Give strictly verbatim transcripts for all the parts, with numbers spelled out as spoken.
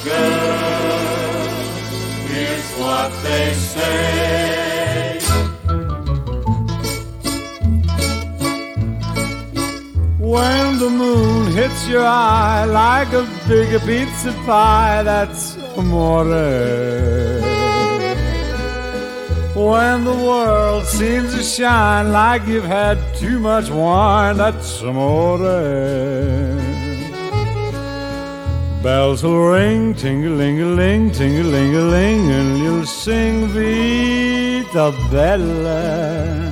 girl, here's what they say. When the moon hits your eye like a big pizza pie, that's amore. When the world seems to shine like you've had too much wine, that's amore. Bells will ring, ting-a-ling-a-ling, ting-a-ling-a-ling, and you'll sing Vita Bella.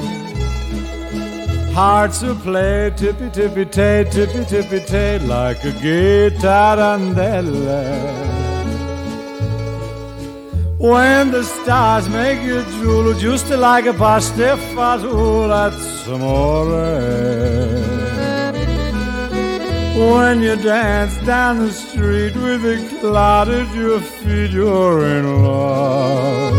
Hearts will play tippy-tippy-tay, tippy-tippy-tay, like a gay tarantella. When the stars make you drool, just like a pasta fazool, that's amore. When you dance down the street with a cloud at your feet, you're in love.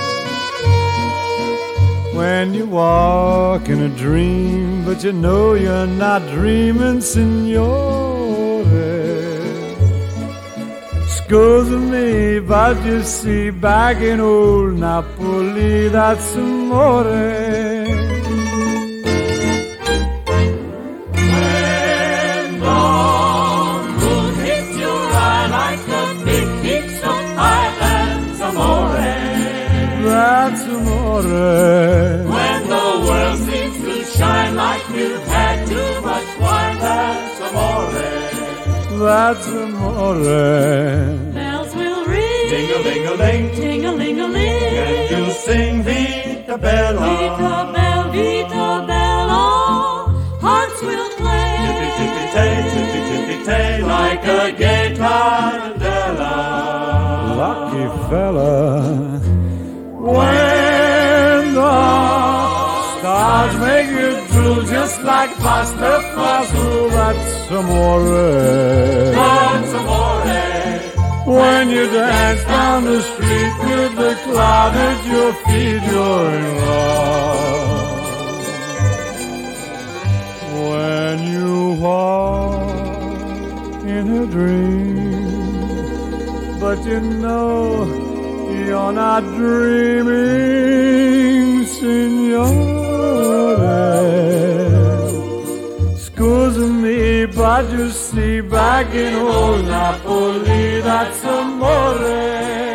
When you walk in a dream, but you know you're not dreaming, signore. Scusa me, but you see, back in old Napoli, that's amore. When the moon hits your eye like a big pizza pie, that's amore. That's amore. When the world seems to shine like you've had too much wine, that's amore. That's amore. Bells will ring, Ting-a-ling-a-ling, ting-a-ling-a-ling, and you'll sing Vita Bella. Vita Bella, Vita Bella. Hearts will play, Tippy-tippy-tay, tippy-tippy-tay, like a gay tarantella. Lucky fella. When the stars make you drool, just like pasta fazool, that's amore. That's amore. When you dance down the street with the cloud at your feet, you're in love. When you walk in a dream, but you know you're not dreaming, signore. Scusa me, but you see, back in old Napoli, that's amore.